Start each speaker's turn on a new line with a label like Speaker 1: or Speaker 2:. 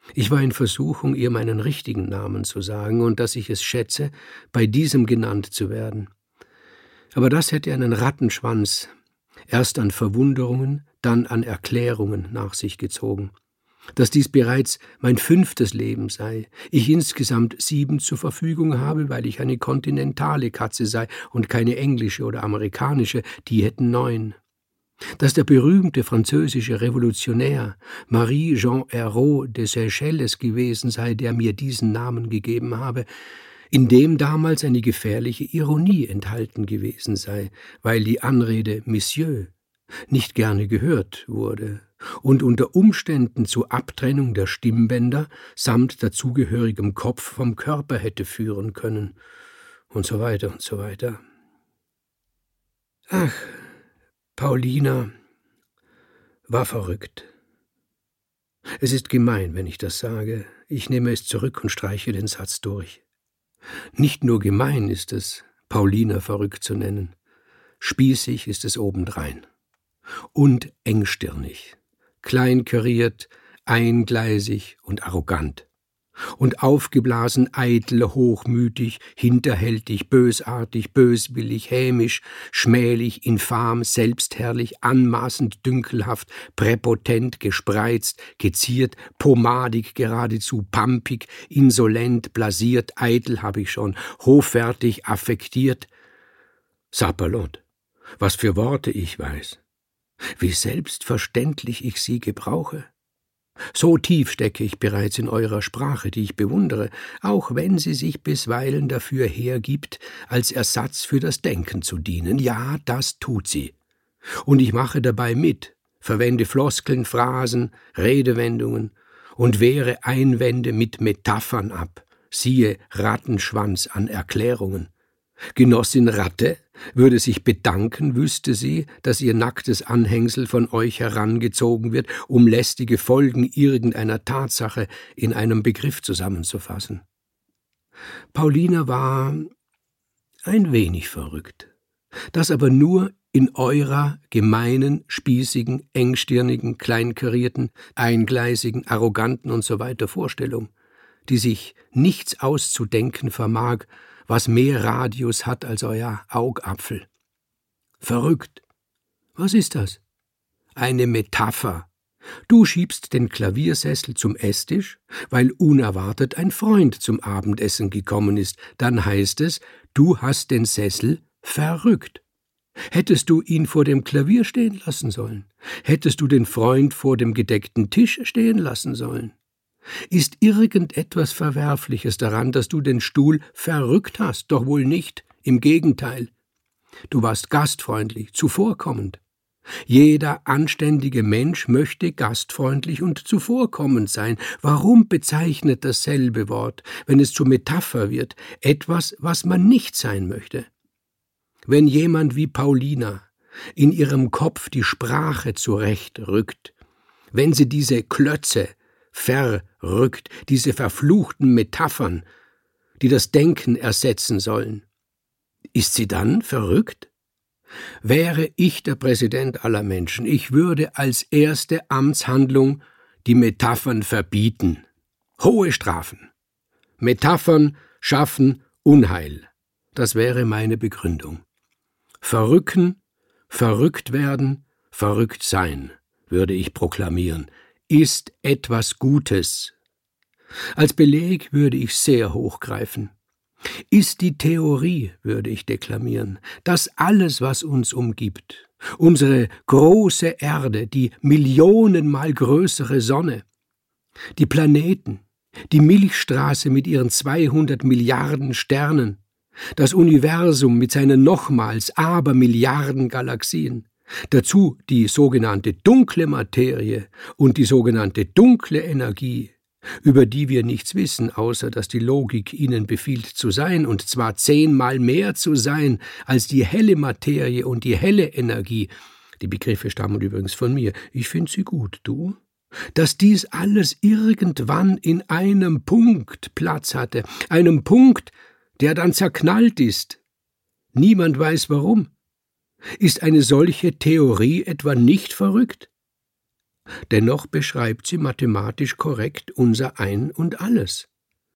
Speaker 1: Ich war in Versuchung, ihr meinen richtigen Namen zu sagen und dass ich es schätze, bei diesem genannt zu werden. Aber das hätte einen Rattenschwanz, erst an Verwunderungen, dann an Erklärungen nach sich gezogen. Dass dies bereits mein 5. Leben sei, ich insgesamt 7 zur Verfügung habe, weil ich eine kontinentale Katze sei und keine englische oder amerikanische, die hätten 9. Dass der berühmte französische Revolutionär Marie-Jean Ayrault de Seychelles gewesen sei, der mir diesen Namen gegeben habe, in dem damals eine gefährliche Ironie enthalten gewesen sei, weil die Anrede Monsieur nicht gerne gehört wurde und unter Umständen zur Abtrennung der Stimmbänder samt dazugehörigem Kopf vom Körper hätte führen können, und so weiter und so weiter. Ach, Paulina war verrückt. Es ist gemein, wenn ich das sage. Ich nehme es zurück und streiche den Satz durch. Nicht nur gemein ist es, Paulina verrückt zu nennen. Spießig ist es obendrein. Und engstirnig, kleinkariert, eingleisig und arrogant. Und aufgeblasen, eitel, hochmütig, hinterhältig, bösartig, böswillig, hämisch, schmählich, infam, selbstherrlich, anmaßend, dünkelhaft, präpotent, gespreizt, geziert, pomadig, geradezu pampig, insolent, blasiert, eitel habe ich schon, hoffärtig, affektiert. Sapperlot, was für Worte ich weiß. Wie selbstverständlich ich sie gebrauche. So tief stecke ich bereits in eurer Sprache, die ich bewundere, auch wenn sie sich bisweilen dafür hergibt, als Ersatz für das Denken zu dienen. Ja, das tut sie. Und ich mache dabei mit, verwende Floskeln, Phrasen, Redewendungen und wehre Einwände mit Metaphern ab, siehe Rattenschwanz an Erklärungen. Genossin Ratte würde sich bedanken, wüsste sie, dass ihr nacktes Anhängsel von euch herangezogen wird, um lästige Folgen irgendeiner Tatsache in einem Begriff zusammenzufassen. Paulina war ein wenig verrückt, das aber nur in eurer gemeinen, spießigen, engstirnigen, kleinkarierten, eingleisigen, arroganten usw. Vorstellung, die sich nichts auszudenken vermag, was mehr Radius hat als euer Augapfel. Verrückt. Was ist das? Eine Metapher. Du schiebst den Klaviersessel zum Esstisch, weil unerwartet ein Freund zum Abendessen gekommen ist. Dann heißt es, du hast den Sessel verrückt. Hättest du ihn vor dem Klavier stehen lassen sollen? Hättest du den Freund vor dem gedeckten Tisch stehen lassen sollen? Ist irgendetwas Verwerfliches daran, dass du den Stuhl verrückt hast? Doch wohl nicht, im Gegenteil. Du warst gastfreundlich, zuvorkommend. Jeder anständige Mensch möchte gastfreundlich und zuvorkommend sein. Warum bezeichnet dasselbe Wort, wenn es zur Metapher wird, etwas, was man nicht sein möchte? Wenn jemand wie Paulina in ihrem Kopf die Sprache zurechtrückt, wenn sie diese Klötze verrückt, diese verfluchten Metaphern, die das Denken ersetzen sollen. Ist sie dann verrückt? Wäre ich der Präsident aller Menschen, ich würde als erste Amtshandlung die Metaphern verbieten. Hohe Strafen. Metaphern schaffen Unheil. Das wäre meine Begründung. Verrücken, verrückt werden, verrückt sein, würde ich proklamieren, ist etwas Gutes. Als Beleg würde ich sehr hochgreifen. Ist die Theorie, würde ich deklamieren, dass alles, was uns umgibt, unsere große Erde, die millionenmal größere Sonne, die Planeten, die Milchstraße mit ihren 200 Milliarden Sternen, das Universum mit seinen nochmals Abermilliarden Galaxien, dazu die sogenannte dunkle Materie und die sogenannte dunkle Energie, über die wir nichts wissen, außer dass die Logik ihnen befiehlt zu sein, und zwar 10-mal mehr zu sein als die helle Materie und die helle Energie. Die Begriffe stammen übrigens von mir. Ich finde sie gut, du? Dass dies alles irgendwann in einem Punkt Platz hatte, einem Punkt, der dann zerknallt ist. Niemand weiß warum. Ist eine solche Theorie etwa nicht verrückt? Dennoch beschreibt sie mathematisch korrekt unser Ein und Alles.